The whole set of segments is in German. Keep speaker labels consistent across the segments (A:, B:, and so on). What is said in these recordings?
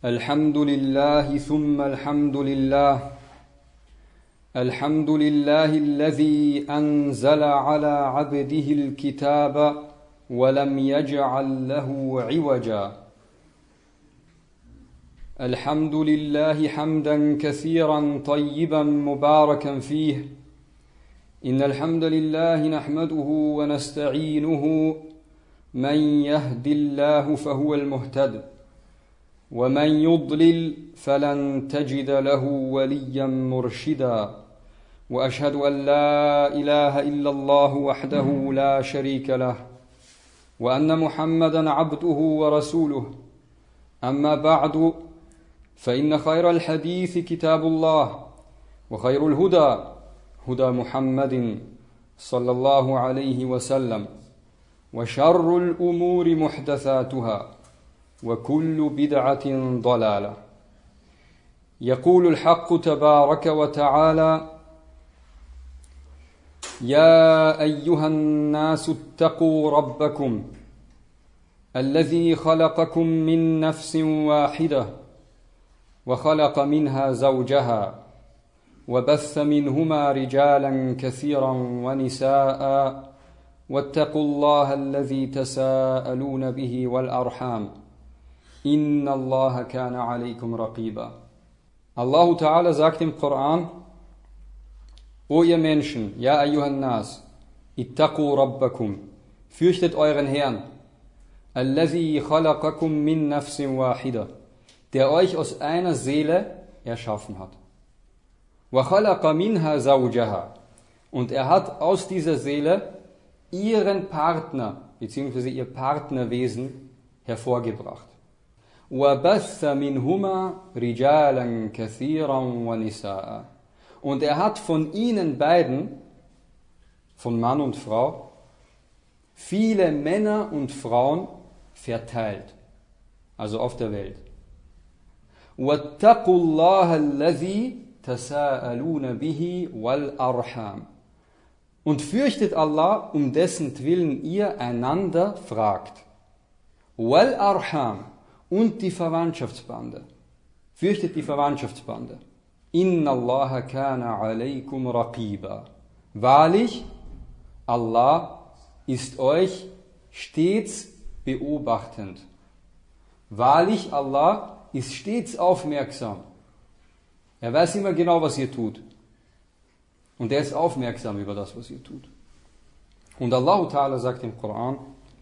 A: الحمد لله ثم الحمد لله الحمد لله الذي أنزل على عبده الكتاب ولم يجعل له عوجا الحمد لله حمدا كثيرا طيبا مباركا فيه إن الحمد لله نحمده ونستعينه من يهد الله فهو المهتد ومن يضلل فلن تجد له وليا مرشدا وأشهد أن لا إله إلا الله وحده لا شريك له وأن محمدا عبده ورسوله أما بعد فإن خير الحديث كتاب الله وخير الهدى هدى محمد صلى الله عليه وسلم وشر الأمور محدثاتها وكل بدعة ضلالة يقول الحق تبارك وتعالى يا أيها الناس اتقوا ربكم الذي خلقكم من نفس واحدة وخلق منها زوجها وبث منهما رجالا كثيرا ونساء واتقوا الله الذي تساءلون به والأرحام إن الله كان عليكم رقيبا. Allah Ta'ala sagt im Koran: O ihr Menschen, ja ayyuhan nas, ittaqu rabbakum, fürchtet euren Herrn, allazi khalaqakum min nafsin wahida, der euch aus einer Seele erschaffen hat. Wa khalaqa minha zawjaha, und er hat aus dieser Seele ihren Partner bzw. ihr Partnerwesen hervorgebracht. وَبَثَّ مِنْهُمَا رِجَالًا كَثِيرًا وَنِسَاءً, und er hat von ihnen beiden, von Mann und Frau, viele Männer und Frauen verteilt, also auf der Welt. وَاتَّقُوا اللَّهَ الَّذِي تَسَاءَلُونَ بِهِ وَالْأَرْحَامِ, und fürchtet Allah, um dessen Willen ihr einander fragt. وَالْأَرْحَامِ, und die Verwandtschaftsbande. Fürchtet die Verwandtschaftsbande. Inna Allaha kana alaykum raqiba. Wahrlich, Allah ist euch stets beobachtend. Wahrlich, Allah ist stets aufmerksam. Er weiß immer genau, was ihr tut. Und er ist aufmerksam über das, was ihr tut. Und Allah Ta'ala sagt im Koran: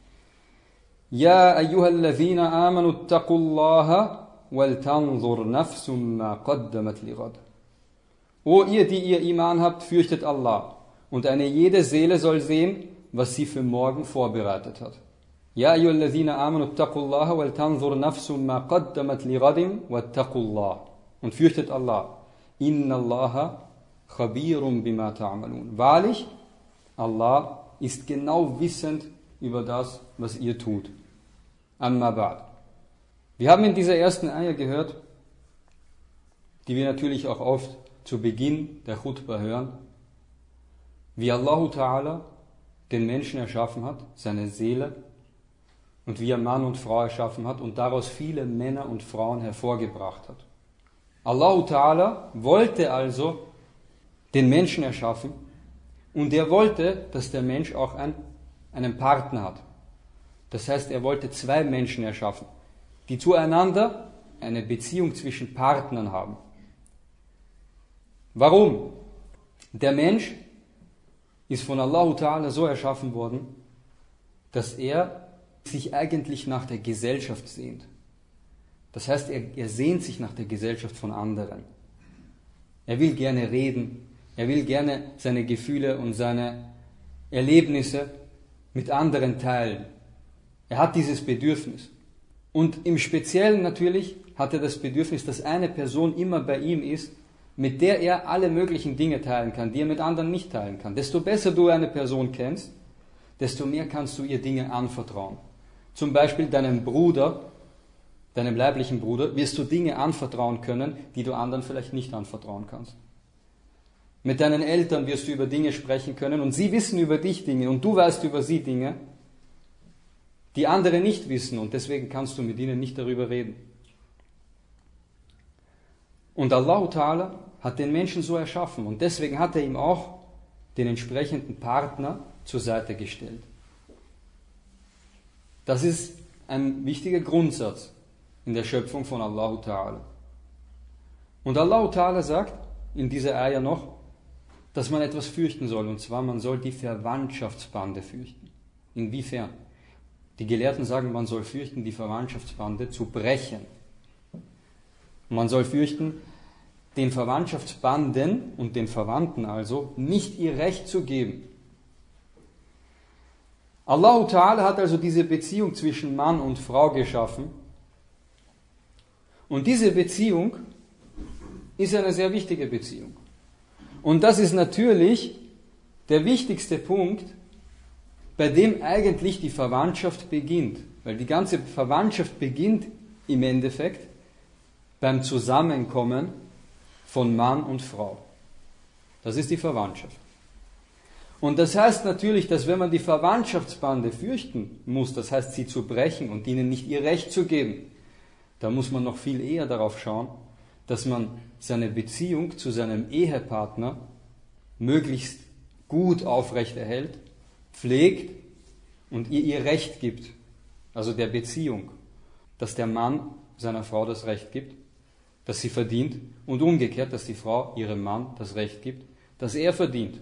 A: يا أيها الذين آمنوا اتقوا الله ولتنظر نفس ما قدمت لغد. O ihr, die ihr Iman habt, fürchtet Allah, und eine jede Seele soll sehen, was sie für morgen vorbereitet hat. يا أيها الذين آمنوا اتقوا الله ولتنظر نفس ما قدمت لغد واتقوا الله. Und fürchtet Allah. إن الله خبير بما تعملون. Wahrlich, Allah ist genau wissend über das, was ihr tut. Amma ba'd. Wir haben in dieser ersten Ayah gehört, die wir natürlich auch oft zu Beginn der Khutbah hören, wie Allah Ta'ala den Menschen erschaffen hat, seine Seele, und wie er Mann und Frau erschaffen hat und daraus viele Männer und Frauen hervorgebracht hat. Allah Ta'ala wollte also den Menschen erschaffen, und er wollte, dass der Mensch auch einen Partner hat. Das heißt, er wollte zwei Menschen erschaffen, die zueinander eine Beziehung zwischen Partnern haben. Warum? Der Mensch ist von Allah Ta'ala so erschaffen worden, dass er sich eigentlich nach der Gesellschaft sehnt. Das heißt, er sehnt sich nach der Gesellschaft von anderen. Er will gerne reden, er will gerne seine Gefühle und seine Erlebnisse mit anderen teilen. Er hat dieses Bedürfnis. Und im Speziellen natürlich hat er das Bedürfnis, dass eine Person immer bei ihm ist, mit der er alle möglichen Dinge teilen kann, die er mit anderen nicht teilen kann. Desto besser du eine Person kennst, desto mehr kannst du ihr Dinge anvertrauen. Zum Beispiel deinem Bruder, deinem leiblichen Bruder, wirst du Dinge anvertrauen können, die du anderen vielleicht nicht anvertrauen kannst. Mit deinen Eltern wirst du über Dinge sprechen können und sie wissen über dich Dinge und du weißt über sie Dinge, die andere nicht wissen, und deswegen kannst du mit ihnen nicht darüber reden. Und Allah Ta'ala hat den Menschen so erschaffen und deswegen hat er ihm auch den entsprechenden Partner zur Seite gestellt. Das ist ein wichtiger Grundsatz in der Schöpfung von Allah Ta'ala. Und Allah Ta'ala sagt in dieser Ayah noch, dass man etwas fürchten soll, und zwar man soll die Verwandtschaftsbande fürchten. Inwiefern? Die Gelehrten sagen, man soll fürchten, die Verwandtschaftsbande zu brechen. Man soll fürchten, den Verwandtschaftsbanden und den Verwandten also nicht ihr Recht zu geben. Allah Ta'ala hat also diese Beziehung zwischen Mann und Frau geschaffen. Und diese Beziehung ist eine sehr wichtige Beziehung. Und das ist natürlich der wichtigste Punkt, bei dem eigentlich die Verwandtschaft beginnt. Weil die ganze Verwandtschaft beginnt im Endeffekt beim Zusammenkommen von Mann und Frau. Das ist die Verwandtschaft. Und das heißt natürlich, dass wenn man die Verwandtschaftsbande fürchten muss, das heißt sie zu brechen und ihnen nicht ihr Recht zu geben, da muss man noch viel eher darauf schauen, dass man seine Beziehung zu seinem Ehepartner möglichst gut aufrechterhält, pflegt und ihr Recht gibt, also der Beziehung, dass der Mann seiner Frau das Recht gibt, das sie verdient und umgekehrt, dass die Frau ihrem Mann das Recht gibt, das er verdient.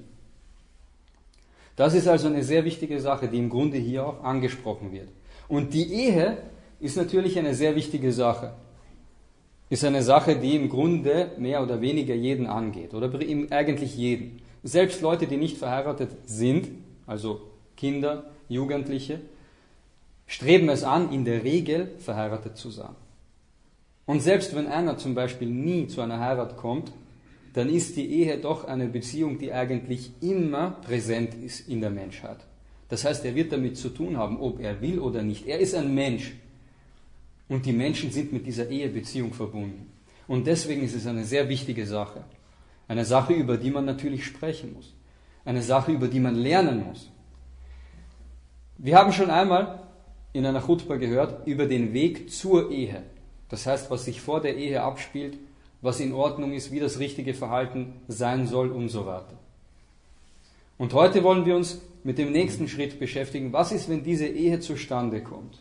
A: Das ist also eine sehr wichtige Sache, die im Grunde hier auch angesprochen wird. Und die Ehe ist natürlich eine sehr wichtige Sache. Ist eine Sache, die im Grunde mehr oder weniger jeden angeht, oder eigentlich jeden. Selbst Leute, die nicht verheiratet sind, also Kinder, Jugendliche, streben es an, in der Regel verheiratet zu sein. Und selbst wenn einer zum Beispiel nie zu einer Heirat kommt, dann ist die Ehe doch eine Beziehung, die eigentlich immer präsent ist in der Menschheit. Das heißt, er wird damit zu tun haben, ob er will oder nicht. Er ist ein Mensch. Und die Menschen sind mit dieser Ehebeziehung verbunden. Und deswegen ist es eine sehr wichtige Sache. Eine Sache, über die man natürlich sprechen muss. Eine Sache, über die man lernen muss. Wir haben schon einmal in einer Chutba gehört über den Weg zur Ehe. Das heißt, was sich vor der Ehe abspielt, was in Ordnung ist, wie das richtige Verhalten sein soll und so weiter. Und heute wollen wir uns mit dem nächsten Schritt beschäftigen. Was ist, wenn diese Ehe zustande kommt?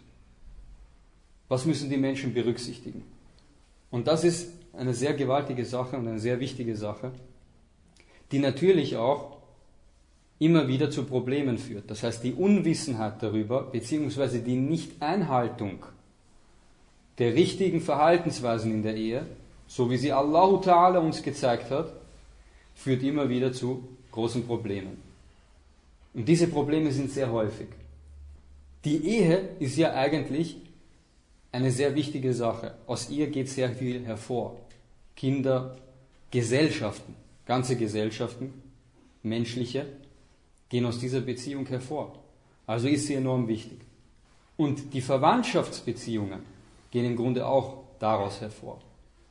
A: Was müssen die Menschen berücksichtigen? Und das ist eine sehr gewaltige Sache und eine sehr wichtige Sache, die natürlich auch immer wieder zu Problemen führt. Das heißt, die Unwissenheit darüber, beziehungsweise die Nichteinhaltung der richtigen Verhaltensweisen in der Ehe, so wie sie Allah Ta'ala uns gezeigt hat, führt immer wieder zu großen Problemen. Und diese Probleme sind sehr häufig. Die Ehe ist ja eigentlich eine sehr wichtige Sache. Aus ihr geht sehr viel hervor. Kinder, Gesellschaften, ganze Gesellschaften, menschliche, gehen aus dieser Beziehung hervor. Also ist sie enorm wichtig. Und die Verwandtschaftsbeziehungen gehen im Grunde auch daraus hervor.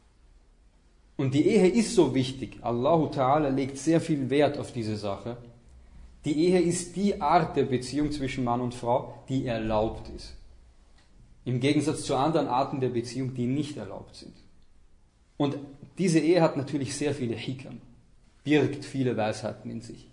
A: Und die Ehe ist so wichtig. Allah Ta'ala legt sehr viel Wert auf diese Sache. Die Ehe ist die Art der Beziehung zwischen Mann und Frau, die erlaubt ist. Im Gegensatz zu anderen Arten der Beziehung, die nicht erlaubt sind. Und diese Ehe hat natürlich sehr viele Hikam, birgt viele Weisheiten in sich.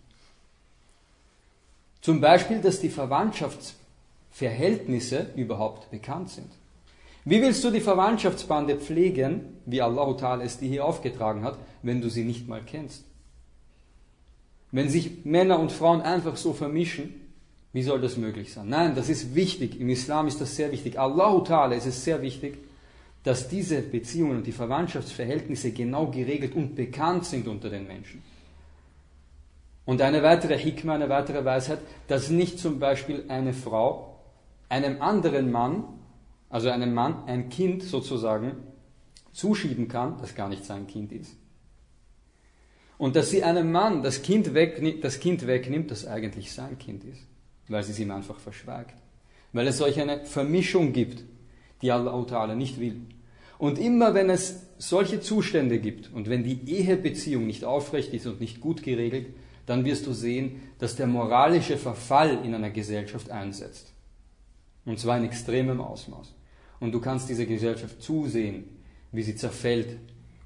A: Zum Beispiel, dass die Verwandtschaftsverhältnisse überhaupt bekannt sind. Wie willst du die Verwandtschaftsbande pflegen, wie Allah Ta'ala es dir hier aufgetragen hat, wenn du sie nicht mal kennst? Wenn sich Männer und Frauen einfach so vermischen, wie soll das möglich sein? Nein, das ist wichtig. Im Islam ist das sehr wichtig. Allah Ta'ala ist es sehr wichtig, dass diese Beziehungen und die Verwandtschaftsverhältnisse genau geregelt und bekannt sind unter den Menschen. Und eine weitere Hikmah, eine weitere Weisheit, dass nicht zum Beispiel eine Frau einem anderen Mann, also einem Mann, ein Kind sozusagen zuschieben kann, das gar nicht sein Kind ist. Und dass sie einem Mann das Kind wegnimmt, das eigentlich sein Kind ist, weil sie es ihm einfach verschweigt. Weil es solch eine Vermischung gibt, die Allah Ta'ala nicht will. Und immer wenn es solche Zustände gibt und wenn die Ehebeziehung nicht aufrecht ist und nicht gut geregelt, dann wirst du sehen, dass der moralische Verfall in einer Gesellschaft einsetzt. Und zwar in extremem Ausmaß. Und du kannst diese Gesellschaft zusehen, wie sie zerfällt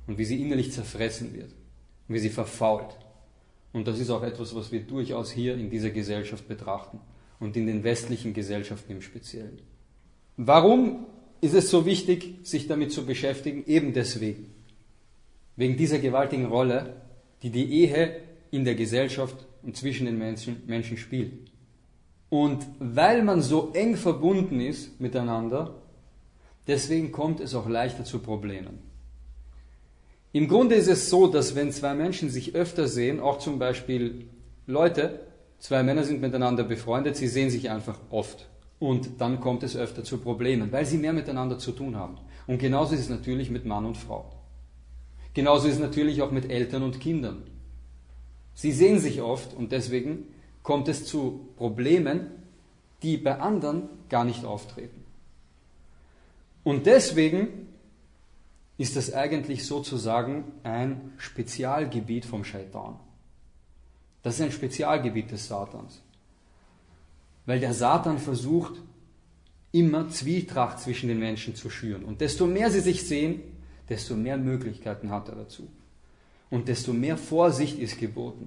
A: und wie sie innerlich zerfressen wird und wie sie verfault. Und das ist auch etwas, was wir durchaus hier in dieser Gesellschaft betrachten und in den westlichen Gesellschaften im Speziellen. Warum ist es so wichtig, sich damit zu beschäftigen? Eben deswegen. Wegen dieser gewaltigen Rolle, die die Ehe in der Gesellschaft und zwischen den Menschen spielt. Und weil man so eng verbunden ist miteinander, deswegen kommt es auch leichter zu Problemen. Im Grunde ist es so, dass wenn zwei Menschen sich öfter sehen, auch zum Beispiel Leute, zwei Männer sind miteinander befreundet, sie sehen sich einfach oft. Und dann kommt es öfter zu Problemen, weil sie mehr miteinander zu tun haben. Und genauso ist es natürlich mit Mann und Frau. Genauso ist es natürlich auch mit Eltern und Kindern. Sie sehen sich oft und deswegen kommt es zu Problemen, die bei anderen gar nicht auftreten. Und deswegen ist das eigentlich sozusagen ein Spezialgebiet vom Scheitan. Das ist ein Spezialgebiet des Satans. Weil der Satan versucht, immer Zwietracht zwischen den Menschen zu schüren. Und desto mehr sie sich sehen, desto mehr Möglichkeiten hat er dazu. Und desto mehr Vorsicht ist geboten.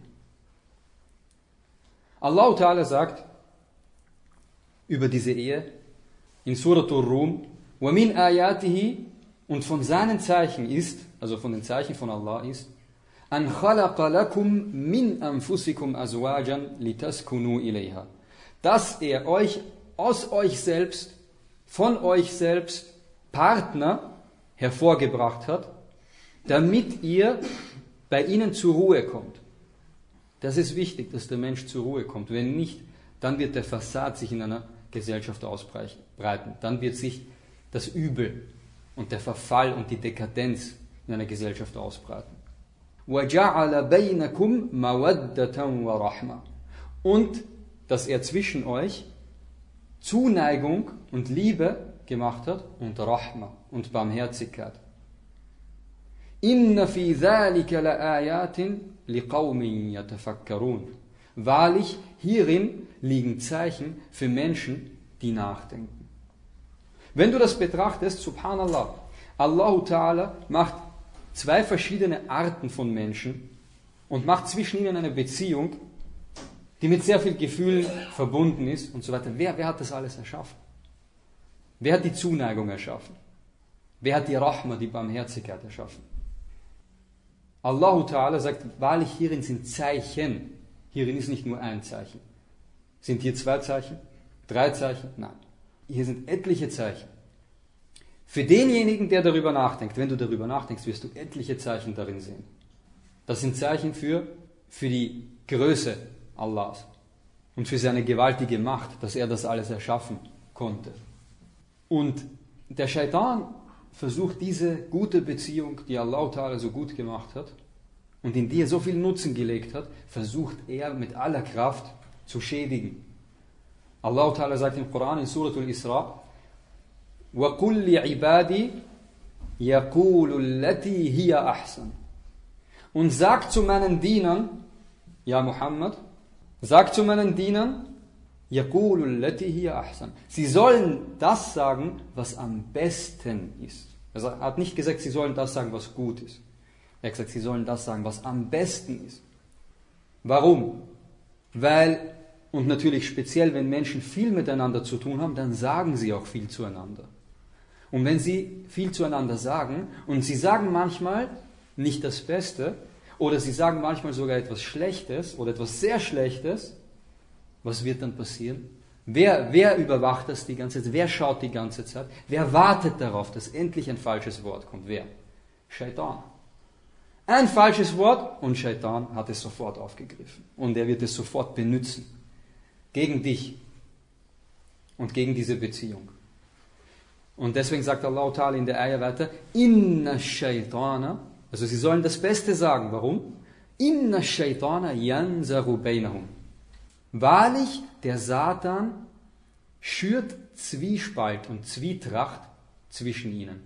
A: Allah Ta'ala sagt über diese Ehe in Suratul Rum, وَمِنْ آيَاتِهِ, und von seinen Zeichen ist, also von den Zeichen von Allah ist, أَنْ خَلَقَ لَكُمْ مِنْ أَنفُسِكُمْ أَزْوَاجًا لِتَسْكُنُوا إِلَيْهَا, dass er euch aus euch selbst, von euch selbst Partner hervorgebracht hat, damit ihr bei ihnen zur Ruhe kommt. Das ist wichtig, dass der Mensch zur Ruhe kommt. Wenn nicht, dann wird der Fassad sich in einer Gesellschaft ausbreiten. Dann wird sich das Übel und der Verfall und die Dekadenz in einer Gesellschaft ausbreiten. وَجَعَلَ بَيْنَكُمْ مَوَدَّةً وَرَحْمَةً, und dass er zwischen euch Zuneigung und Liebe gemacht hat und Rahma und Barmherzigkeit. Inna fi dhalika la ayatin liqaumin yatafakkarun. Wahrlich, hierin liegen Zeichen für Menschen, die nachdenken. Wenn du das betrachtest, subhanallah, Allah Ta'ala macht zwei verschiedene Arten von Menschen und macht zwischen ihnen eine Beziehung, die mit sehr viel Gefühl verbunden ist und so weiter. Wer hat das alles erschaffen? Wer hat die Zuneigung erschaffen? Wer hat die Rahma, die Barmherzigkeit erschaffen? Allah Ta'ala sagt, wahrlich, hierin sind Zeichen. Hierin ist nicht nur ein Zeichen. Sind hier 2 Zeichen? 3 Zeichen? Nein. Hier sind etliche Zeichen. Für denjenigen, der darüber nachdenkt, wenn du darüber nachdenkst, wirst du etliche Zeichen darin sehen. Das sind Zeichen für die Größe Allahs und für seine gewaltige Macht, dass er das alles erschaffen konnte. Und der Scheitan versucht diese gute Beziehung, die Allah Ta'ala so gut gemacht hat und in die er so viel Nutzen gelegt hat, versucht er mit aller Kraft zu schädigen. Allah Ta'ala sagt im Koran in Suratul Isra, وَقُلْ لِعِبَادِ يَقُولُ الَّتِي هِيَ أَحْسَنُ, und sagt zu meinen Dienern, ja Muhammad, sag zu meinen Dienern, يَقُولُ الَّتِي هِيَ أَحْسَنُ, sie sollen das sagen, was am besten ist. Er hat nicht gesagt, sie sollen das sagen, was gut ist. Er hat gesagt, sie sollen das sagen, was am besten ist. Warum? Weil, und natürlich speziell, wenn Menschen viel miteinander zu tun haben, dann sagen sie auch viel zueinander. Und wenn sie viel zueinander sagen, und sie sagen manchmal nicht das Beste, oder sie sagen manchmal sogar etwas Schlechtes oder etwas sehr Schlechtes, was wird dann passieren? Wer überwacht das die ganze Zeit? Wer schaut die ganze Zeit? Wer wartet darauf, dass endlich ein falsches Wort kommt? Wer? Scheitan. Ein falsches Wort und Scheitan hat es sofort aufgegriffen. Und er wird es sofort benutzen. Gegen dich. Und gegen diese Beziehung. Und deswegen sagt Allah Ta'ala in der Ayah weiter, Inna Shaitana, also sie sollen das Beste sagen. Warum? Inna Shaitana yanzaru bainahum. Wahrlich, der Satan schürt Zwiespalt und Zwietracht zwischen ihnen.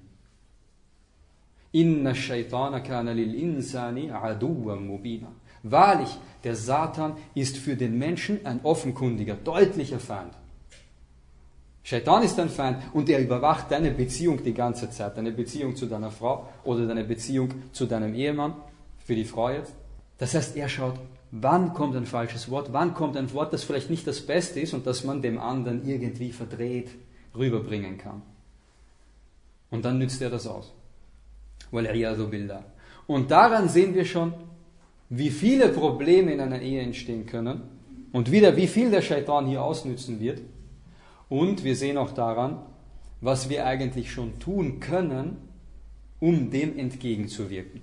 A: Inna Shaitana kana lil insani aduwwan mubina. Wahrlich, der Satan ist für den Menschen ein offenkundiger, deutlicher Feind. Shaitan ist dein Feind und er überwacht deine Beziehung die ganze Zeit. Deine Beziehung zu deiner Frau oder deine Beziehung zu deinem Ehemann, für die Frau jetzt. Das heißt, er schaut, wann kommt ein falsches Wort, wann kommt ein Wort, das vielleicht nicht das Beste ist und das man dem anderen irgendwie verdreht rüberbringen kann. Und dann nützt er das aus. Wal-'iyadhu billah. Und daran sehen wir schon, wie viele Probleme in einer Ehe entstehen können und wieder wie viel der Shaitan hier ausnützen wird. Und wir sehen auch daran, was wir eigentlich schon tun können, um dem entgegenzuwirken.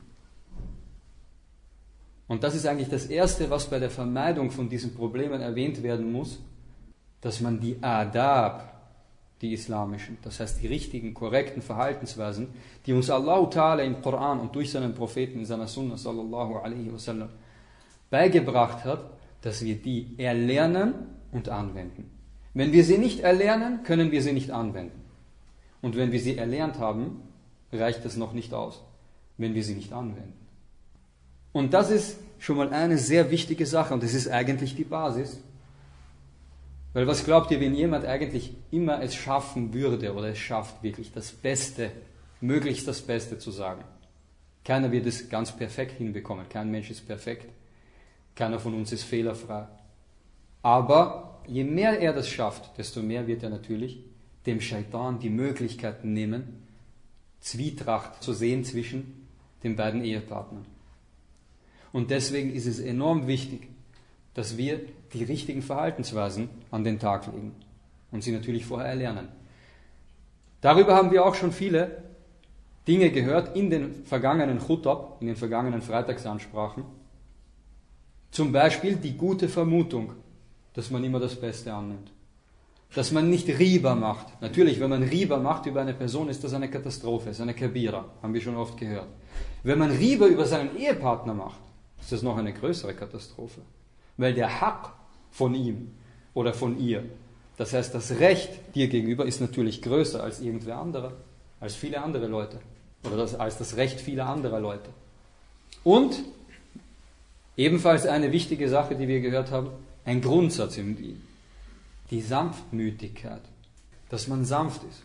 A: Und das ist eigentlich das Erste, was bei der Vermeidung von diesen Problemen erwähnt werden muss, dass man die Adab, die islamischen, das heißt die richtigen, korrekten Verhaltensweisen, die uns Allah Ta'ala im Koran und durch seinen Propheten in seiner Sunna sallallahu alaihi wasallam beigebracht hat, dass wir die erlernen und anwenden. Wenn wir sie nicht erlernen, können wir sie nicht anwenden. Und wenn wir sie erlernt haben, reicht das noch nicht aus, wenn wir sie nicht anwenden. Und das ist schon mal eine sehr wichtige Sache und das ist eigentlich die Basis. Weil was glaubt ihr, wenn jemand eigentlich immer es schaffen würde oder es schafft, wirklich das Beste, möglichst das Beste zu sagen? Keiner wird es ganz perfekt hinbekommen, kein Mensch ist perfekt, keiner von uns ist fehlerfrei. Aber je mehr er das schafft, desto mehr wird er natürlich dem Shaitan die Möglichkeit nehmen, Zwietracht zu sehen zwischen den beiden Ehepartnern. Und deswegen ist es enorm wichtig, dass wir die richtigen Verhaltensweisen an den Tag legen und sie natürlich vorher erlernen. Darüber haben wir auch schon viele Dinge gehört in den vergangenen Chutab, in den vergangenen Freitagsansprachen. Zum Beispiel die gute Vermutung, dass man immer das Beste annimmt. Dass man nicht Riba macht. Natürlich, wenn man Riba macht über eine Person, ist das eine Katastrophe, ist eine Kabira, haben wir schon oft gehört. Wenn man Riba über seinen Ehepartner macht, ist das noch eine größere Katastrophe. Weil der Haq von ihm oder von ihr, das heißt das Recht dir gegenüber, ist natürlich größer als irgendwer anderer, als viele andere Leute. Oder als das Recht vieler anderer Leute. Und ebenfalls eine wichtige Sache, die wir gehört haben, ein Grundsatz im Dien. Die Sanftmütigkeit. Dass man sanft ist.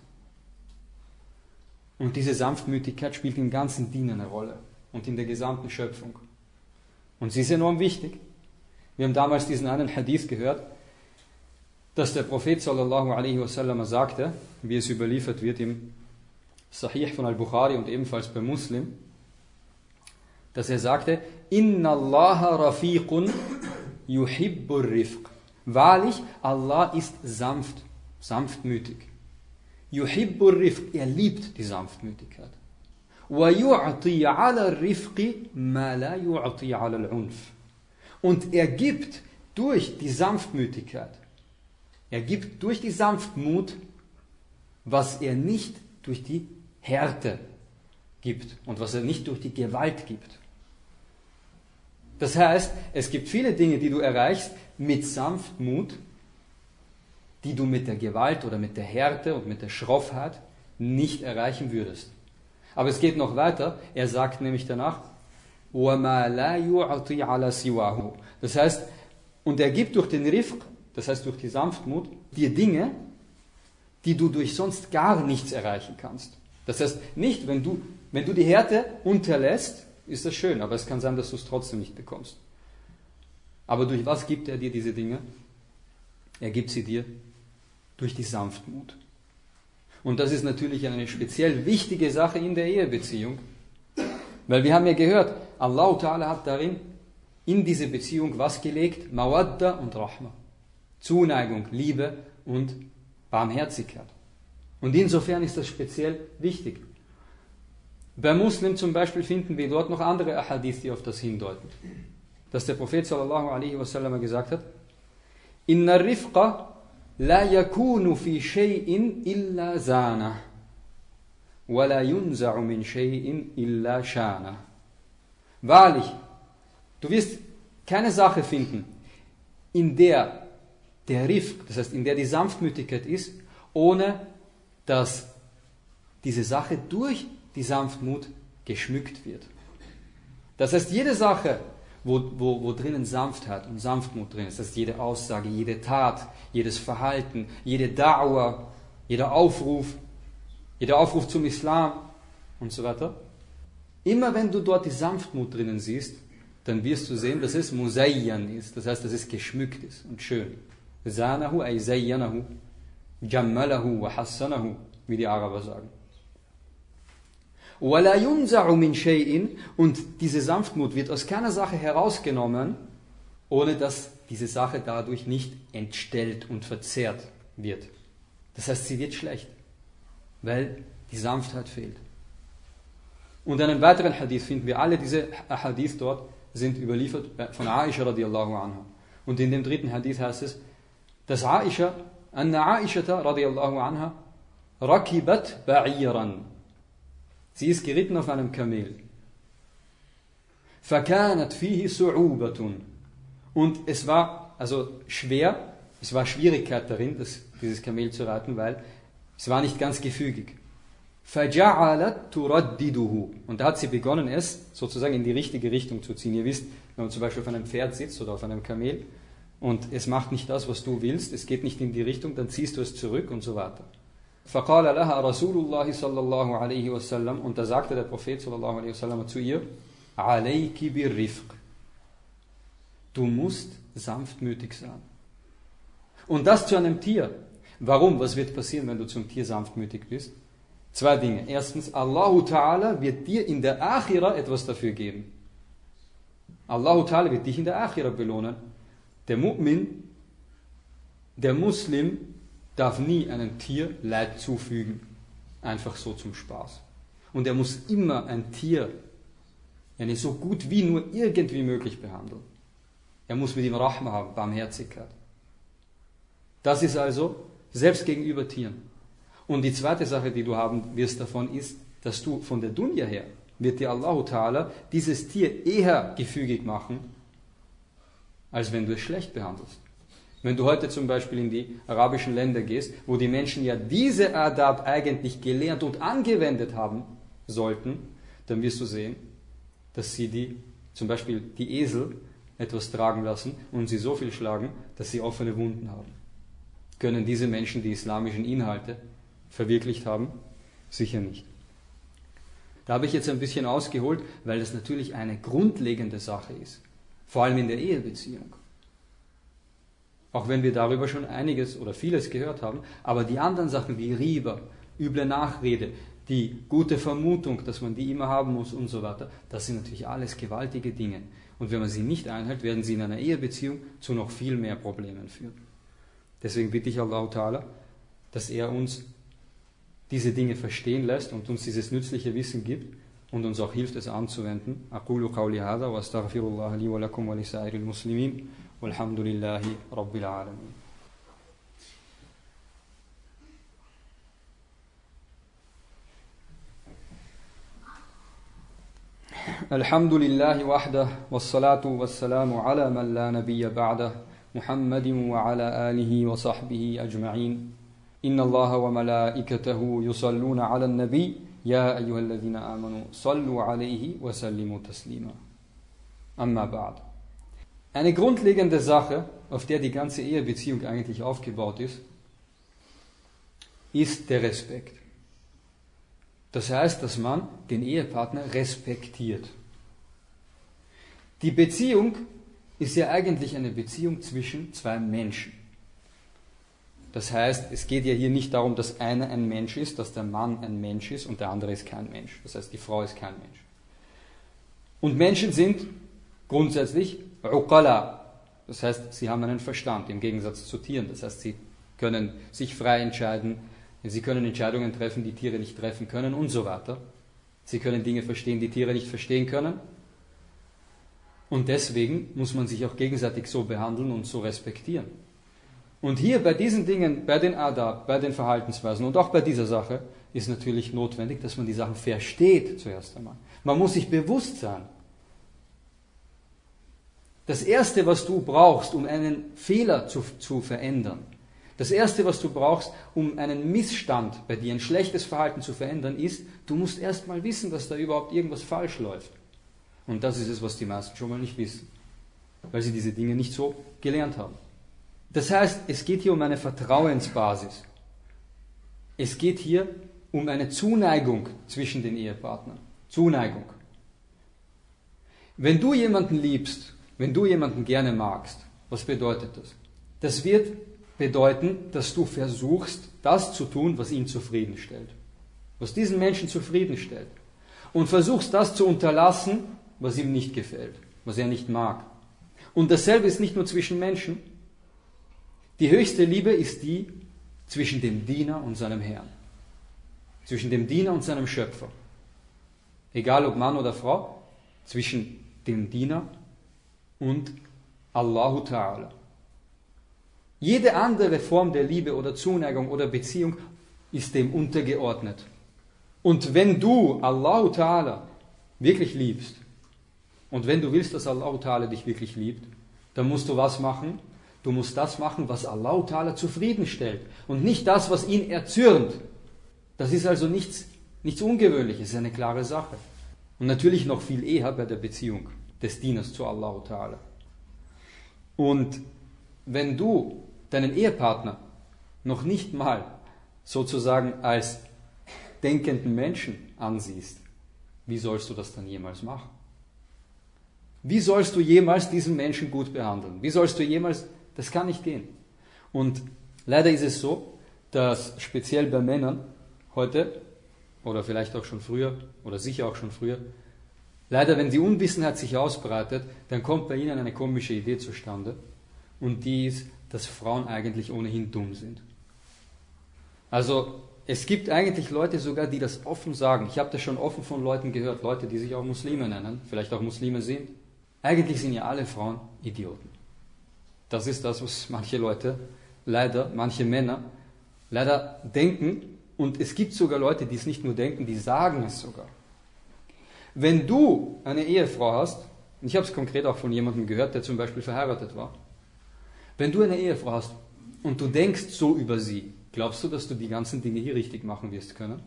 A: Und diese Sanftmütigkeit spielt im ganzen Dien eine Rolle. Und in der gesamten Schöpfung. Und sie ist enorm wichtig. Wir haben damals diesen einen Hadith gehört, dass der Prophet sallallahu alaihi wasallam sagte, wie es überliefert wird im Sahih von Al-Bukhari und ebenfalls bei Muslim, dass er sagte, Inna Allaha rafiqun yuhibbur rifq. Wahrlich, Allah ist sanft, sanftmütig. Yuhibbur rifq, er liebt die Sanftmütigkeit. Wa yu'ti 'ala ar-rifqi ma la yu'ti 'ala al-'unf. Und er gibt durch die Sanftmütigkeit, er gibt durch die Sanftmut, was er nicht durch die Härte gibt und was er nicht durch die Gewalt gibt. Das heißt, es gibt viele Dinge, die du erreichst mit Sanftmut, die du mit der Gewalt oder mit der Härte und mit der Schroffheit nicht erreichen würdest. Aber es geht noch weiter. Er sagt nämlich danach, وَمَا لَا يُعْطِي عَلَى سِوَاهُ. Das heißt, und er gibt durch den Rifq, das heißt durch die Sanftmut, dir Dinge, die du durch sonst gar nichts erreichen kannst. Das heißt, nicht, wenn du die Härte unterlässt, ist das schön, aber es kann sein, dass du es trotzdem nicht bekommst. Aber durch was gibt er dir diese Dinge? Er gibt sie dir durch die Sanftmut. Und das ist natürlich eine speziell wichtige Sache in der Ehebeziehung. Weil wir haben ja gehört, Allah Ta'ala hat darin in diese Beziehung was gelegt? Mawadda und Rahma. Zuneigung, Liebe und Barmherzigkeit. Und insofern ist das speziell wichtig. Bei Muslim zum Beispiel finden wir dort noch andere Ahadith, die auf das hindeuten. Dass der Prophet sallallahu alaihi wasallam gesagt hat, Inna rifqa la yakunu fi shay'in illa zana wa la yunza'u min shay'in illa shana. Wahrlich, du wirst keine Sache finden, in der der Rifq, das heißt in der die Sanftmütigkeit ist, ohne dass diese Sache durch die Sanftmut geschmückt wird. Das heißt, jede Sache, wo drinnen Sanftheit und Sanftmut drin ist, das heißt jede Aussage, jede Tat, jedes Verhalten, jede Da'wah, jeder Aufruf zum Islam und so weiter. Immer wenn du dort die Sanftmut drinnen siehst, dann wirst du sehen, dass es Muzayyan ist, das heißt, dass es geschmückt ist und schön. Zanahu ay zayyanahu, jammalahu wa hassanahu, wie die Araber sagen. وَلَا يُنْزَعُ مِنْ شَيْءٍ, und diese Sanftmut wird aus keiner Sache herausgenommen, ohne dass diese Sache dadurch nicht entstellt und verzerrt wird. Das heißt, sie wird schlecht, weil die Sanftheit fehlt. Und einen weiteren Hadith finden wir, alle diese Hadith dort sind überliefert von Aisha radiallahu anha. Und in dem dritten Hadith heißt es, dass Anna Aisha radiallahu anha rakibat ba'iran. Sie ist geritten auf einem Kamel. فَكَانَتْ فِيهِ سُعُوبَةٌ. Und es war also schwer, es war Schwierigkeit darin, dieses Kamel zu reiten, weil es war nicht ganz gefügig. فَجَعَلَتْ تُرَدِّدُهُ. Und da hat sie begonnen, es sozusagen in die richtige Richtung zu ziehen. Ihr wisst, wenn man zum Beispiel auf einem Pferd sitzt oder auf einem Kamel und es macht nicht das, was du willst, es geht nicht in die Richtung, dann ziehst du es zurück und so weiter. فقال لها رسول الله صلى الله عليه وسلم, und da sagte der Prophet sallallahu alaihi wasallam zu ihr, عليك بالرفق. Du musst sanftmütig sein. Und das zu einem Tier. Warum? Was wird passieren, wenn du zum Tier sanftmütig bist? Zwei Dinge. Erstens, Allahu Ta'ala wird dir in der Akhira etwas dafür geben. Allahu Ta'ala wird dich in der Akhira belohnen. Der Mu'min, der Muslim, darf nie einem Tier Leid zufügen, einfach so zum Spaß. Und er muss immer ein Tier so gut wie nur irgendwie möglich behandeln. Er muss mit ihm Rahma haben, Barmherzigkeit. Das ist also selbst gegenüber Tieren. Und die zweite Sache, die du haben wirst davon, ist, dass du von der Dunya her, wird dir Allahu Ta'ala dieses Tier eher gefügig machen, als wenn du es schlecht behandelst. Wenn du heute zum Beispiel in die arabischen Länder gehst, wo die Menschen ja diese Adab eigentlich gelernt und angewendet haben sollten, dann wirst du sehen, dass sie zum Beispiel die Esel etwas tragen lassen und sie so viel schlagen, dass sie offene Wunden haben. Können diese Menschen die islamischen Inhalte verwirklicht haben? Sicher nicht. Da habe ich jetzt ein bisschen ausgeholt, weil das natürlich eine grundlegende Sache ist, vor allem in der Ehebeziehung. Auch wenn wir darüber schon einiges oder vieles gehört haben, aber die anderen Sachen wie Riba, üble Nachrede, die gute Vermutung, dass man die immer haben muss und so weiter, das sind natürlich alles gewaltige Dinge. Und wenn man sie nicht einhält, werden sie in einer Ehebeziehung zu noch viel mehr Problemen führen. Deswegen bitte ich Allah Ta'ala, dass er uns diese Dinge verstehen lässt und uns dieses nützliche Wissen gibt und uns auch hilft, es anzuwenden. Aqulu qawli hadha wa astaghfirullah li wa lakum wa li sa'iril muslimin. والحمد لله رب العالمين. الحمد لله وحده والصلاة والسلام على من لا نبي بعده محمد وعلى آله وصحبه أجمعين. إن الله وملائكته يصلون على النبي يا أيها الذين آمنوا صلوا عليه وسلموا تسليما. أما بعد. Eine grundlegende Sache, auf der die ganze Ehebeziehung eigentlich aufgebaut ist, ist der Respekt. Das heißt, dass man den Ehepartner respektiert. Die Beziehung ist ja eigentlich eine Beziehung zwischen zwei Menschen. Das heißt, es geht ja hier nicht darum, dass einer ein Mensch ist, dass der Mann ein Mensch ist und der andere ist kein Mensch. Das heißt, die Frau ist kein Mensch. Und Menschen sind grundsätzlich Uqala, das heißt, sie haben einen Verstand im Gegensatz zu Tieren. Das heißt, sie können sich frei entscheiden, sie können Entscheidungen treffen, die Tiere nicht treffen können und so weiter. Sie können Dinge verstehen, die Tiere nicht verstehen können. Und deswegen muss man sich auch gegenseitig so behandeln und so respektieren. Und hier bei diesen Dingen, bei den Adab, bei den Verhaltensweisen und auch bei dieser Sache ist natürlich notwendig, dass man die Sachen versteht zuerst einmal. Man muss sich bewusst sein. Das Erste, was du brauchst, um einen Fehler zu verändern, das Erste, was du brauchst, um einen Missstand bei dir, ein schlechtes Verhalten zu verändern, ist, du musst erst mal wissen, dass da überhaupt irgendwas falsch läuft. Und das ist es, was die meisten schon mal nicht wissen, weil sie diese Dinge nicht so gelernt haben. Das heißt, es geht hier um eine Vertrauensbasis. Es geht hier um eine Zuneigung zwischen den Ehepartnern. Zuneigung. Wenn du jemanden liebst, wenn du jemanden gerne magst, was bedeutet das? Das wird bedeuten, dass du versuchst, das zu tun, was ihn zufriedenstellt. Was diesen Menschen zufriedenstellt. Und versuchst das zu unterlassen, was ihm nicht gefällt, was er nicht mag. Und dasselbe ist nicht nur zwischen Menschen. Die höchste Liebe ist die zwischen dem Diener und seinem Herrn. Zwischen dem Diener und seinem Schöpfer. Egal ob Mann oder Frau, zwischen dem Diener und Allahu Ta'ala. Jede andere Form der Liebe oder Zuneigung oder Beziehung ist dem untergeordnet. Und wenn du Allahu Ta'ala wirklich liebst, und wenn du willst, dass Allahu Ta'ala dich wirklich liebt, dann musst du was machen? Du musst das machen, was Allahu Ta'ala zufriedenstellt. Und nicht das, was ihn erzürnt. Das ist also nichts Ungewöhnliches, das ist eine klare Sache. Und natürlich noch viel eher bei der Beziehung des Dieners zu Allahu Ta'ala. Und wenn du deinen Ehepartner noch nicht mal sozusagen als denkenden Menschen ansiehst, wie sollst du das dann jemals machen? Wie sollst du jemals diesen Menschen gut behandeln? Wie sollst du jemals, das kann nicht gehen. Und leider ist es so, dass speziell bei Männern heute, oder vielleicht auch schon früher, oder sicher auch schon früher, leider, wenn die Unwissenheit sich ausbreitet, dann kommt bei ihnen eine komische Idee zustande. Und die ist, dass Frauen eigentlich ohnehin dumm sind. Also es gibt eigentlich Leute sogar, die das offen sagen. Ich habe das schon offen von Leuten gehört, Leute, die sich auch Muslime nennen, vielleicht auch Muslime sind. Eigentlich sind ja alle Frauen Idioten. Das ist das, was manche Leute, leider, manche Männer, leider denken. Und es gibt sogar Leute, die es nicht nur denken, die sagen es sogar. Wenn du eine Ehefrau hast, und ich habe es konkret auch von jemandem gehört, der zum Beispiel verheiratet war, wenn du eine Ehefrau hast und du denkst so über sie, glaubst du, dass du die ganzen Dinge hier richtig machen wirst können?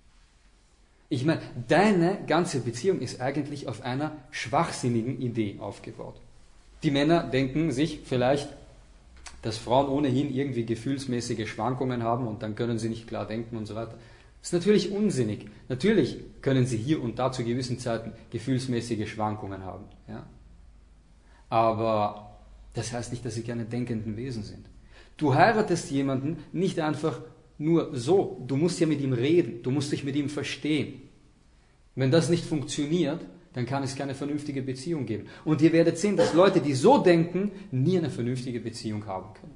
A: Ich meine, deine ganze Beziehung ist eigentlich auf einer schwachsinnigen Idee aufgebaut. Die Männer denken sich vielleicht, dass Frauen ohnehin irgendwie gefühlsmäßige Schwankungen haben und dann können sie nicht klar denken und so weiter. Das ist natürlich unsinnig. Natürlich können sie hier und da zu gewissen Zeiten gefühlsmäßige Schwankungen haben. Ja? Aber das heißt nicht, dass sie keine denkenden Wesen sind. Du heiratest jemanden nicht einfach nur so. Du musst ja mit ihm reden. Du musst dich mit ihm verstehen. Wenn das nicht funktioniert, dann kann es keine vernünftige Beziehung geben. Und ihr werdet sehen, dass Leute, die so denken, nie eine vernünftige Beziehung haben können.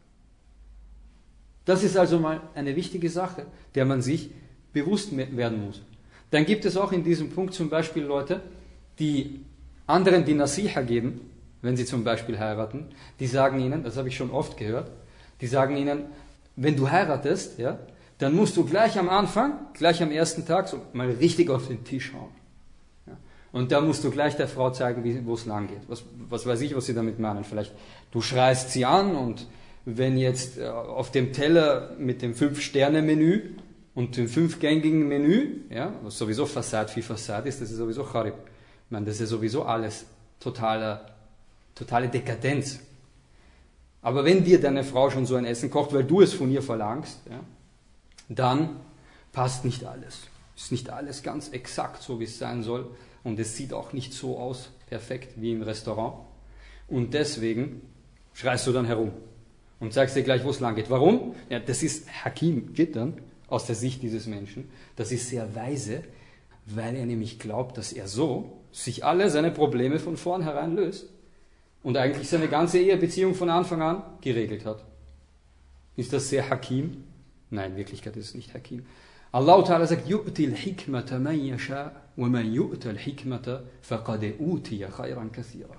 A: Das ist also mal eine wichtige Sache, der man sich bewusst werden muss. Dann gibt es auch in diesem Punkt zum Beispiel Leute, die anderen die Nasiha geben, wenn sie zum Beispiel heiraten, die sagen ihnen, das habe ich schon oft gehört, die sagen ihnen, wenn du heiratest, ja, dann musst du gleich am Anfang, gleich am ersten Tag, so mal richtig auf den Tisch hauen. Ja. Und da musst du gleich der Frau zeigen, wo es lang geht. Was weiß ich, was sie damit meinen. Vielleicht du schreist sie an und wenn jetzt auf dem Teller mit dem 5-Sterne-Menü und dem 5-gängigen Menü, ja, was sowieso Fassad wie Fassad ist, das ist sowieso Charib. Ich meine, das ist sowieso alles totale Dekadenz. Aber wenn dir deine Frau schon so ein Essen kocht, weil du es von ihr verlangst, ja, dann passt nicht alles. Ist nicht alles ganz exakt so, wie es sein soll. Und es sieht auch nicht so aus, perfekt, wie im Restaurant. Und deswegen schreist du dann herum und sagst dir gleich, wo es lang geht. Warum? Ja, das ist Hakim Jiddan, aus der Sicht dieses Menschen. Das ist sehr weise, weil er nämlich glaubt, dass er so sich alle seine Probleme von vornherein löst. Und eigentlich seine ganze Ehebeziehung von Anfang an geregelt hat. Ist das sehr Hakim? Nein, in Wirklichkeit ist es nicht Hakim. Allah Ta'ala sagt, يُؤْتِ الْحِكْمَةَ مَنْ يَشَاءُ وَمَنْ يُؤْتَ الْحِكْمَةَ فَقَدْ أُوتِيَ خَيْرًا كَثِيرًا.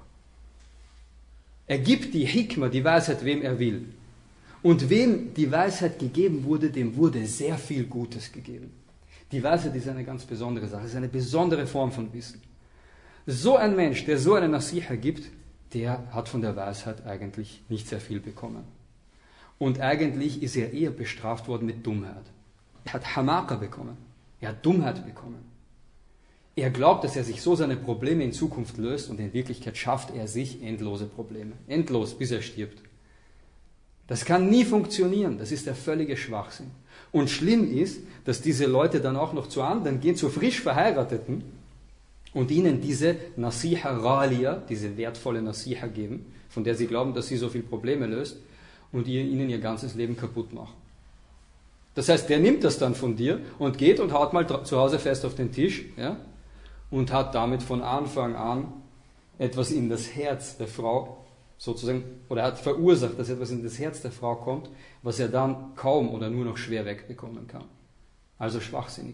A: Er gibt die Hikmah, die Weisheit, wem er will. Und wem die Weisheit gegeben wurde, dem wurde sehr viel Gutes gegeben. Die Weisheit ist eine ganz besondere Sache, ist eine besondere Form von Wissen. So ein Mensch, der so eine Nasiha gibt, der hat von der Weisheit eigentlich nicht sehr viel bekommen. Und eigentlich ist er eher bestraft worden mit Dummheit. Er hat Hamaka bekommen. Er hat Dummheit bekommen. Er glaubt, dass er sich so seine Probleme in Zukunft löst und in Wirklichkeit schafft er sich endlose Probleme. Endlos, bis er stirbt. Das kann nie funktionieren. Das ist der völlige Schwachsinn. Und schlimm ist, dass diese Leute dann auch noch zu anderen gehen, zu frisch Verheirateten, und ihnen diese Nasiha Ghalia, diese wertvolle Nasiha geben, von der sie glauben, dass sie so viele Probleme löst, und ihnen ihr ganzes Leben kaputt machen. Das heißt, der nimmt das dann von dir und geht und haut mal zu Hause fest auf den Tisch, ja, und hat damit von Anfang an etwas in das Herz der Frau sozusagen, oder hat verursacht, dass etwas in das Herz der Frau kommt, was er dann kaum oder nur noch schwer wegbekommen kann. Also schwachsinnig.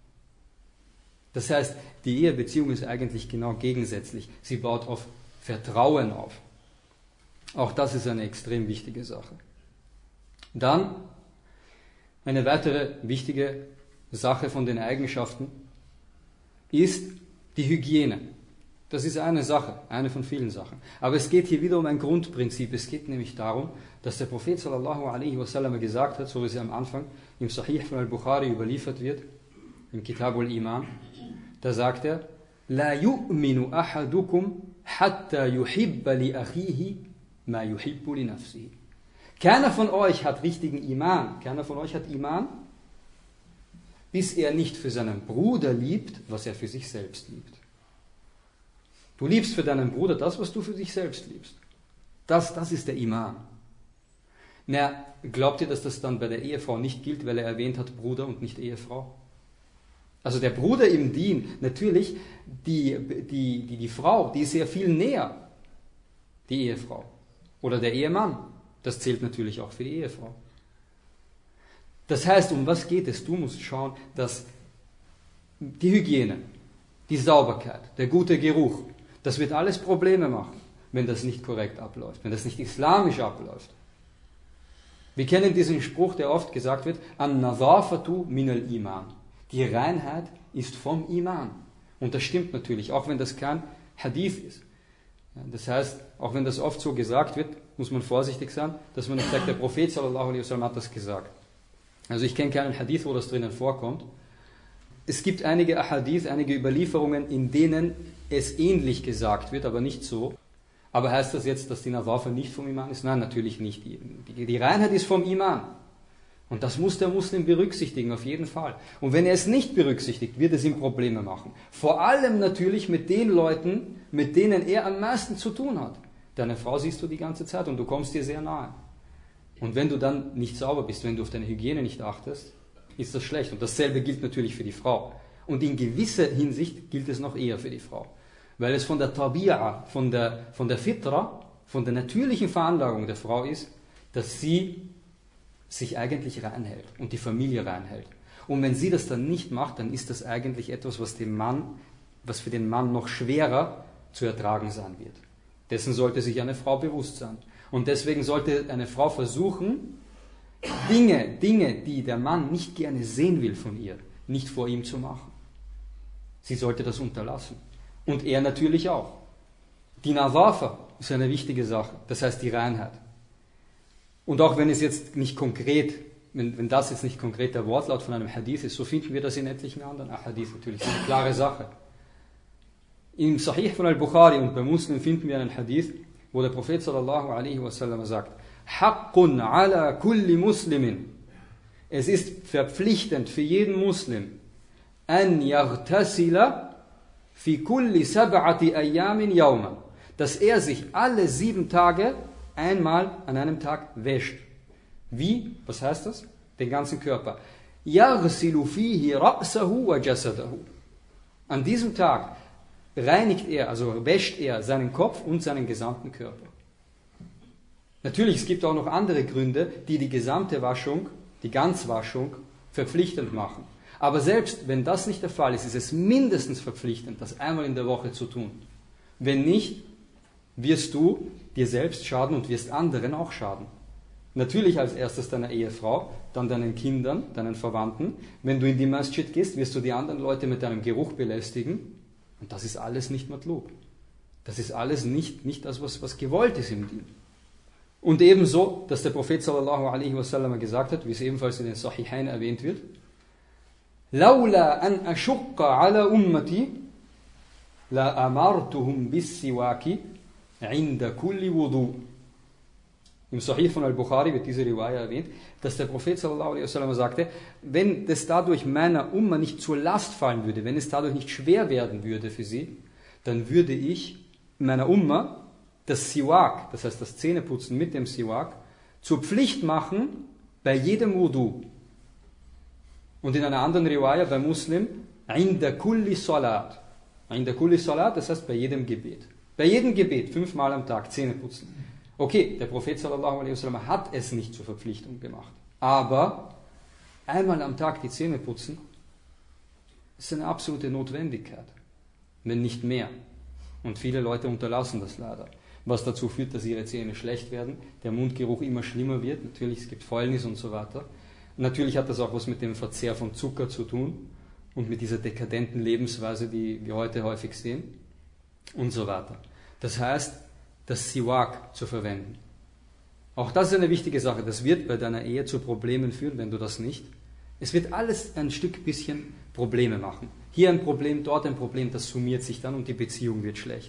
A: Das heißt, die Ehebeziehung ist eigentlich genau gegensätzlich. Sie baut auf Vertrauen auf. Auch das ist eine extrem wichtige Sache. Dann eine weitere wichtige Sache von den Eigenschaften ist die Hygiene. Das ist eine Sache, eine von vielen Sachen. Aber es geht hier wieder um ein Grundprinzip. Es geht nämlich darum, dass der Prophet sallallahu alaihi wasallam gesagt hat, so wie es am Anfang im Sahih von al-Bukhari überliefert wird, im Kitab al-Iman, da sagt er, لا يؤمن أحدكم حتى يحب لأخيه ما يحب لنفسه. Keiner von euch hat richtigen Iman, keiner von euch hat Iman, bis er nicht für seinen Bruder liebt, was er für sich selbst liebt. Du liebst für deinen Bruder das, was du für dich selbst liebst. Das ist der Iman. Na, glaubt ihr, dass das dann bei der Ehefrau nicht gilt, weil er erwähnt hat Bruder und nicht Ehefrau? Also der Bruder im Dien, natürlich, die Frau, die ist sehr viel näher, die Ehefrau. Oder der Ehemann, das zählt natürlich auch für die Ehefrau. Das heißt, um was geht es? Du musst schauen, dass die Hygiene, die Sauberkeit, der gute Geruch, das wird alles Probleme machen, wenn das nicht korrekt abläuft, wenn das nicht islamisch abläuft. Wir kennen diesen Spruch, der oft gesagt wird, An-Nazafatu min al-Iman. Die Reinheit ist vom Iman. Und das stimmt natürlich, auch wenn das kein Hadith ist. Das heißt, auch wenn das oft so gesagt wird, muss man vorsichtig sein, dass man nicht sagt, der Prophet sallallahu alaihi wasallam hat das gesagt. Also ich kenne keinen Hadith, wo das drinnen vorkommt. Es gibt einige Ahadith, einige Überlieferungen, in denen es ähnlich gesagt wird, aber nicht so. Aber heißt das jetzt, dass die Nazafa nicht vom Iman ist? Nein, natürlich nicht. Die Reinheit ist vom Iman. Und das muss der Muslim berücksichtigen, auf jeden Fall. Und wenn er es nicht berücksichtigt, wird es ihm Probleme machen. Vor allem natürlich mit den Leuten, mit denen er am meisten zu tun hat. Deine Frau siehst du die ganze Zeit und du kommst dir sehr nahe. Und wenn du dann nicht sauber bist, wenn du auf deine Hygiene nicht achtest, ist das schlecht. Und dasselbe gilt natürlich für die Frau. Und in gewisser Hinsicht gilt es noch eher für die Frau. Weil es von der Tabi'a, von der Fitra, von der natürlichen Veranlagung der Frau ist, dass sie sich eigentlich reinhält und die Familie reinhält. Und wenn sie das dann nicht macht, dann ist das eigentlich etwas, was für den Mann noch schwerer zu ertragen sein wird. Dessen sollte sich eine Frau bewusst sein. Und deswegen sollte eine Frau versuchen, Dinge, die der Mann nicht gerne sehen will von ihr, nicht vor ihm zu machen. Sie sollte das unterlassen. Und er natürlich auch. Die Nazafa ist eine wichtige Sache, das heißt die Reinheit. Und auch wenn es jetzt nicht konkret, wenn das jetzt nicht konkret der Wortlaut von einem Hadith ist, so finden wir das in etlichen anderen Hadith natürlich. Das ist eine klare Sache. Im Sahih von al-Bukhari und bei Muslim finden wir einen Hadith, wo der Prophet sallallahu alaihi wasallam sagt, Haqqun ala kulli Muslimin. Es ist verpflichtend für jeden Muslim, an yaghtasila fi kulli sab'ati ayyamin yawman, dass er sich alle 7 Tage einmal an einem Tag wäscht. Wie? Was heißt das? Den ganzen Körper. Yaghsilu fihi ra'sahu wa jasadahu. An diesem Tag reinigt er, also wäscht er seinen Kopf und seinen gesamten Körper. Natürlich, es gibt auch noch andere Gründe, die die gesamte Waschung, die Ganzwaschung verpflichtend machen. Aber selbst wenn das nicht der Fall ist, ist es mindestens verpflichtend, das einmal in der Woche zu tun. Wenn nicht, wirst du dir selbst schaden und wirst anderen auch schaden. Natürlich als erstes deiner Ehefrau, dann deinen Kindern, deinen Verwandten. Wenn du in die Masjid gehst, wirst du die anderen Leute mit deinem Geruch belästigen. Und das ist alles nicht Matlub. Das ist alles nicht das, was gewollt ist im Dien. Und ebenso, dass der Prophet sallallahu alaihi wasallam gesagt hat, wie es ebenfalls in den Sahihain erwähnt wird, لولا أن أشق على أمتي لأمرتهم بالسواك عند كل وضوء. Im Sahih von Al-Bukhari wird diese Riwaya erwähnt, dass der Prophet sallallahu alaihi wasallam sagte, wenn das dadurch meiner Umma nicht zur Last fallen würde, wenn es dadurch nicht schwer werden würde für sie, dann würde ich meiner Umma das Siwak, das heißt das Zähneputzen mit dem Siwak, zur Pflicht machen bei jedem Wudu. Und in einer anderen Riwaya bei Muslim, inda kulli salat. Inda kulli salat, das heißt bei jedem Gebet. Bei jedem Gebet, 5-mal am Tag, Zähne putzen. Okay, der Prophet sallallahu alaihi wasallam hat es nicht zur Verpflichtung gemacht. Aber einmal am Tag die Zähne putzen, ist eine absolute Notwendigkeit. Wenn nicht mehr. Und viele Leute unterlassen das leider. Was dazu führt, dass ihre Zähne schlecht werden, der Mundgeruch immer schlimmer wird. Natürlich, es gibt Fäulnis und so weiter. Natürlich hat das auch was mit dem Verzehr von Zucker zu tun und mit dieser dekadenten Lebensweise, die wir heute häufig sehen und so weiter. Das heißt, das Siwak zu verwenden. Auch das ist eine wichtige Sache. Das wird bei deiner Ehe zu Problemen führen, wenn du das nicht. Es wird alles ein Stück bisschen Probleme machen. Hier ein Problem, dort ein Problem, das summiert sich dann und die Beziehung wird schlecht.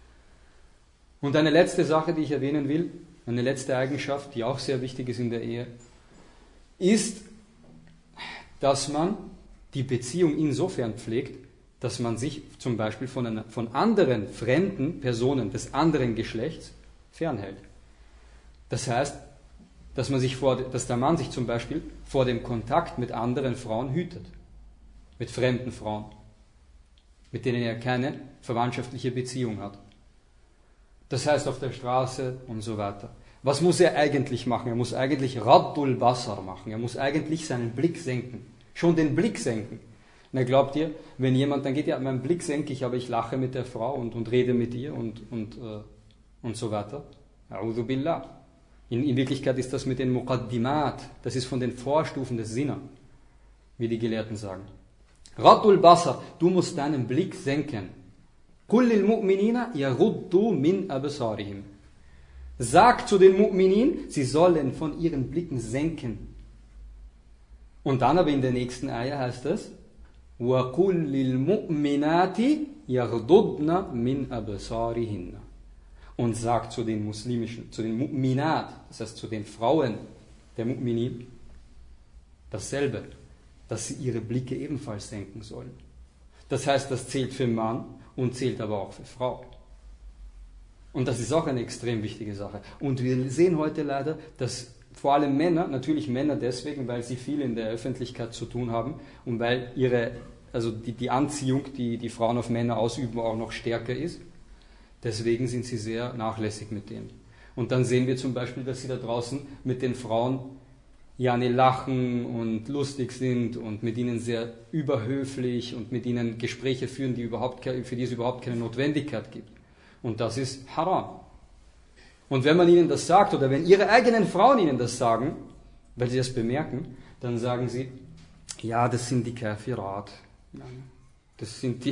A: Und eine letzte Sache, die ich erwähnen will, eine letzte Eigenschaft, die auch sehr wichtig ist in der Ehe, ist, dass man die Beziehung insofern pflegt, dass man sich zum Beispiel von anderen fremden Personen des anderen Geschlechts fernhält. Das heißt, dass der Mann sich zum Beispiel vor dem Kontakt mit anderen Frauen hütet, mit fremden Frauen, mit denen er keine verwandtschaftliche Beziehung hat. Das heißt auf der Straße und so weiter. Was muss er eigentlich machen? Er muss eigentlich Raddul Basar machen. Er muss eigentlich seinen Blick senken. Schon den Blick senken. Na, glaubt ihr, wenn jemand, dann geht ja, meinen Blick senke ich, aber ich lache mit der Frau und rede mit ihr und so weiter. A'udhu billah. In Wirklichkeit ist das mit den Muqaddimat, das ist von den Vorstufen des Sinna, wie die Gelehrten sagen. Raddul Basar, du musst deinen Blick senken. Qul lil mu'minina yaghuddu min absarihim. Sag zu den Mu'minin, sie sollen von ihren Blicken senken. Und dann aber in der nächsten Ayah heißt es, وَقُلْ لِلْمُؤْمِنَاتِ يَغْضُضْنَ مِنْ أَبْصَارِهِنَّ. Und sagt zu den muslimischen, zu den Mu'minat, das heißt zu den Frauen der Mu'minin, dasselbe, dass sie ihre Blicke ebenfalls senken sollen. Das heißt, das zählt für Mann und zählt aber auch für Frau. Und das ist auch eine extrem wichtige Sache. Und wir sehen heute leider, dass vor allem Männer, natürlich Männer deswegen, weil sie viel in der Öffentlichkeit zu tun haben und weil die Anziehung, die die Frauen auf Männer ausüben, auch noch stärker ist. Deswegen sind sie sehr nachlässig mit denen. Und dann sehen wir zum Beispiel, dass sie da draußen mit den Frauen lachen und lustig sind und mit ihnen sehr überhöflich und mit ihnen Gespräche führen, für die es überhaupt keine Notwendigkeit gibt. Und das ist haram. Und wenn man ihnen das sagt, oder wenn ihre eigenen Frauen ihnen das sagen, weil sie das bemerken, dann sagen sie, ja, das sind die Kafirat. Das sind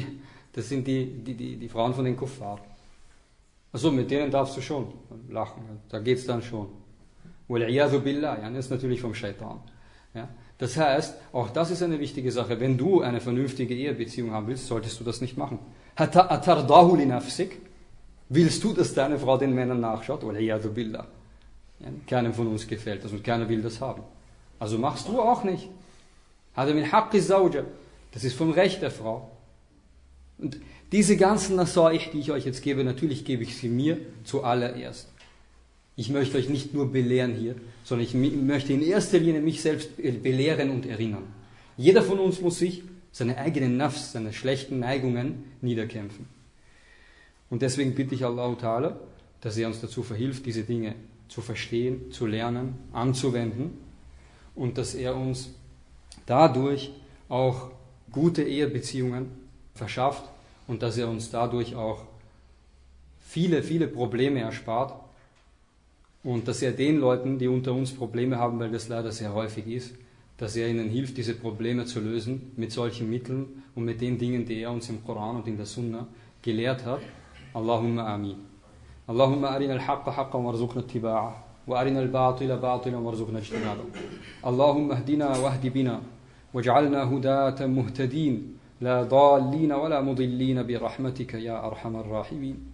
A: die Frauen von den Kuffar. Also mit denen darfst du schon lachen, da geht's dann schon. Wal-iyadhu billah, das ist natürlich vom Shaitan. Ja? Das heißt, auch das ist eine wichtige Sache. Wenn du eine vernünftige Ehebeziehung haben willst, solltest du das nicht machen. Atardahu li nafsik? Willst du, dass deine Frau den Männern nachschaut? Wal-iyadhu billah. Keinem von uns gefällt das und keiner will das haben. Also machst du auch nicht. Hada min haqqi zawja. Das ist vom Recht der Frau. Und diese ganzen Nasaih, die ich euch jetzt gebe, natürlich gebe ich sie mir zuallererst. Ich möchte euch nicht nur belehren hier, sondern ich möchte in erster Linie mich selbst belehren und erinnern. Jeder von uns muss sich seine eigenen Nafs, seine schlechten Neigungen niederkämpfen. Und deswegen bitte ich Allah Ta'ala, dass er uns dazu verhilft, diese Dinge zu verstehen, zu lernen, anzuwenden und dass er uns dadurch auch gute Ehebeziehungen verschafft und dass er uns dadurch auch viele, viele Probleme erspart und dass er den Leuten, die unter uns Probleme haben, weil das leider sehr häufig ist, dass er ihnen hilft, diese Probleme zu lösen mit solchen Mitteln und mit den Dingen, die er uns im Koran und in der Sunna gelehrt hat. Allahumma amin. Allahumma arina al-haqqa haqqan warzuqna ittiba'ah wa arina al-batila batilan warzuqna ijtinabah. Allahumma hdina wahdi bina waj'alna hudatan muhtadin la dallina wa la mudillina bi rahmatika ya arhamar rahimin.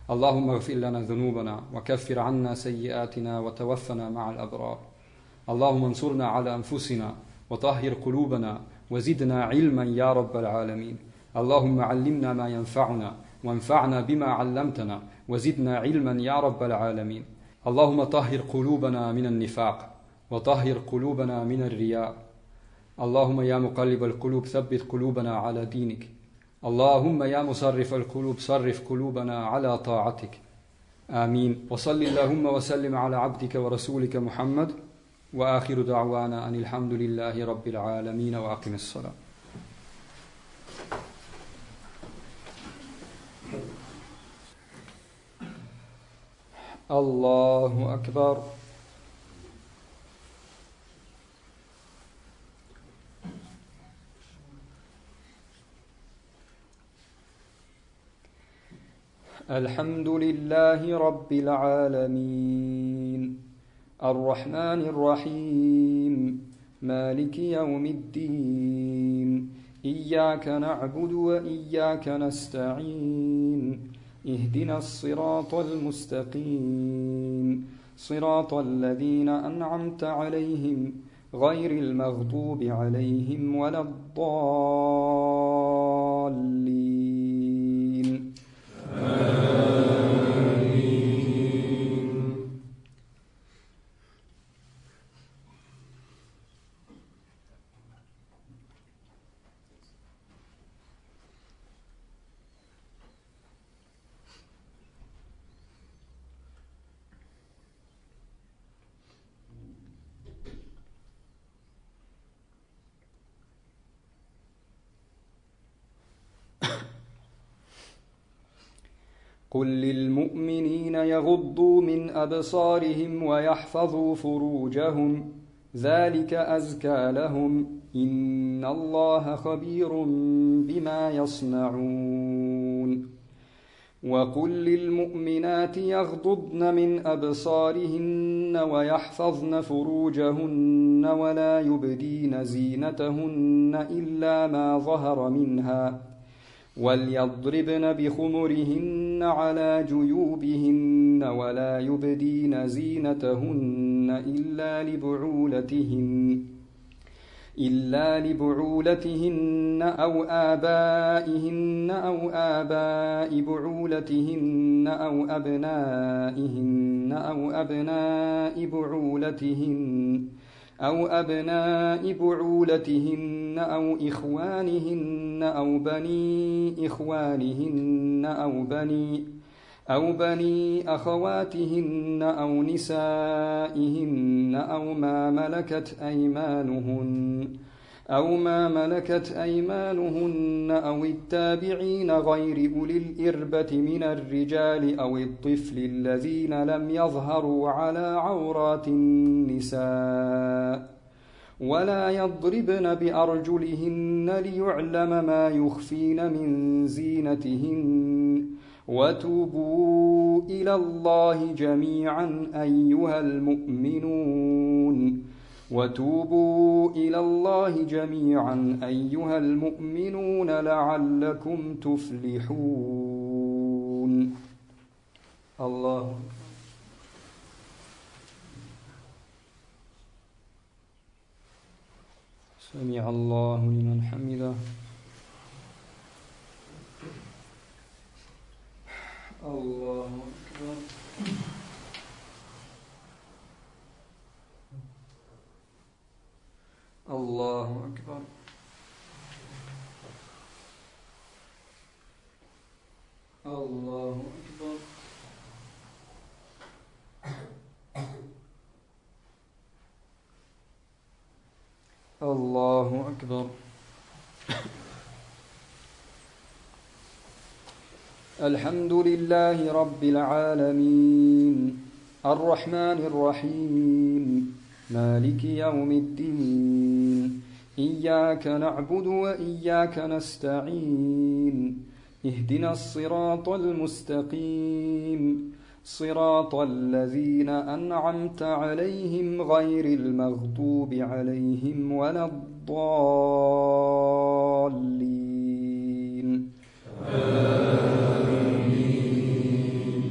A: اللهم اغفر لنا ذنوبنا وكفر عنا سيئاتنا وتوفنا مع الأبرار. اللهم انصرنا على أنفسنا وطهر قلوبنا وزدنا علما يا رب العالمين. اللهم علمنا ما ينفعنا وانفعنا بما علمتنا وزدنا علما يا رب العالمين. اللهم طهر قلوبنا من النفاق وطهر قلوبنا من الرياء. اللهم يا مقلب القلوب ثبت قلوبنا على دينك. اللهم يا مصرف القلوب صرف قلوبنا على طاعتك. آمين. وصل اللهم وسلم على عبدك ورسولك محمد وآخر دعوانا أن الحمد لله رب العالمين وأقم الصلاة. الله أكبر. الحمد لله رب العالمين الرحمن الرحيم مالك يوم الدين إياك نعبد وإياك نستعين اهدنا الصراط المستقيم صراط الذين أنعمت عليهم غير المغضوب عليهم ولا الضالين. قل للمؤمنين يغضوا من أبصارهم ويحفظوا فروجهم ذلك أزكى لهم إن الله خبير بما يصنعون. وقل للمؤمنات يغضضن من أبصارهن ويحفظن فروجهن ولا يبدين زينتهن إلا ما ظهر منها وليضربن بخمرهن على جيوبهن ولا يبدين زينتهن إلا لبعولتهن أو آبائهن أو آباء بعولتهن أو أبنائهن أو أبناء بعولتهن أو إخوانهن أو بني إخوانهن أو بني أخواتهن أو نسائهن أو ما ملكت أيمانهن أو التابعين غير أولي الإربة من الرجال أو الطفل الذين لم يظهروا على عورات النساء ولا يضربن بأرجلهن ليعلم ما يخفين من زينتهن. وتوبوا إلى الله جميعا أيها المؤمنون لعلكم تفلحون. الله سمع الله لمن حمده. الله أكبر. الله أكبر. الله أكبر. الله أكبر. الحمد لله رب العالمين الرحمن الرحيم مالك يوم الدين إياك نعبد وإياك نستعين اهدنا الصراط المستقيم صراط الذين أنعمت عليهم غير المغضوب عليهم ولا الضالين. آمين.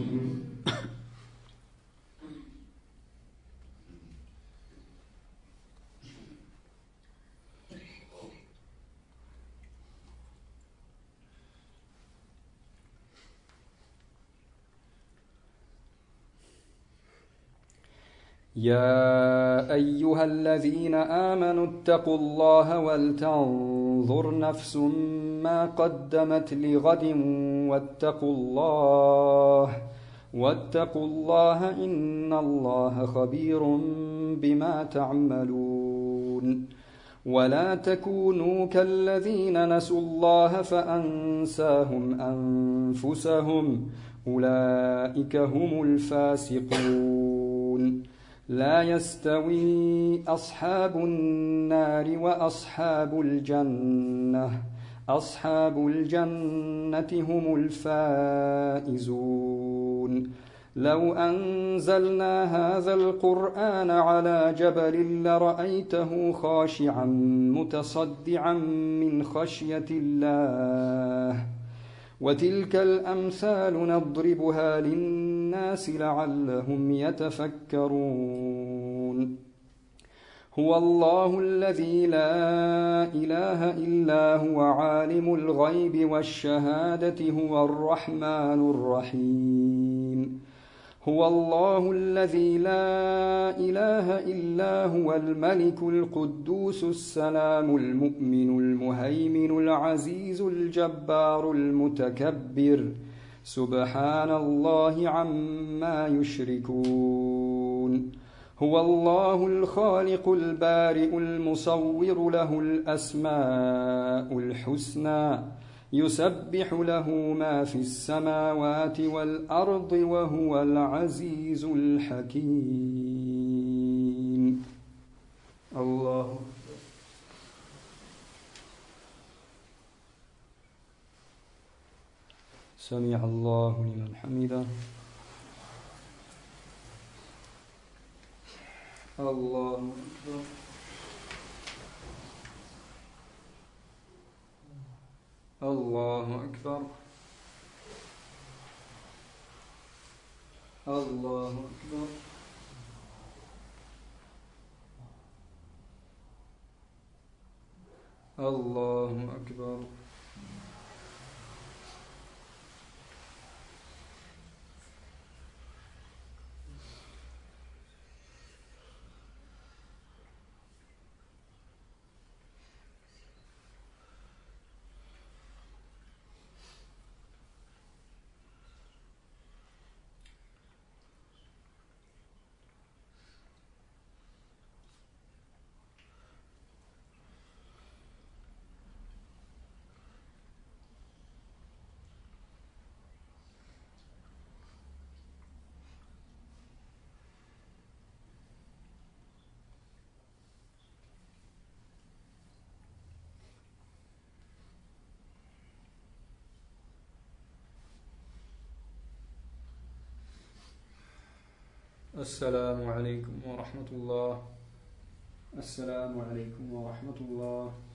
A: يا أيها الذين آمنوا اتقوا الله ولتنظر نفس ما قدمت لغد واتقوا الله إن الله خبير بما تعملون ولا تكونوا كالذين نسوا الله فأنساهم أنفسهم أولئك هم الفاسقون لا يستوي أصحاب النار وأصحاب الجنة هم الفائزون لو أنزلنا هذا القرآن على جبل لرأيته خاشعا متصدعا من خشية الله وتلك الأمثال نضربها للناس لعلهم يتفكرون هو الله الذي لا إله إلا هو عالم الغيب والشهادة هو الرحمن الرحيم هو الله الذي لا إله إلا هو الملك القدوس السلام المؤمن المهيمن العزيز الجبار المتكبر سبحان الله عما يشركون هو الله الخالق البارئ المصور له الأسماء الحسنى يسبح له ما في السماوات والأرض وهو العزيز الحكيم الله سمع الله لمن حمده الله أكبر الله أكبر الله أكبر الله أكبر السلام عليكم ورحمة الله. السلام عليكم ورحمة الله.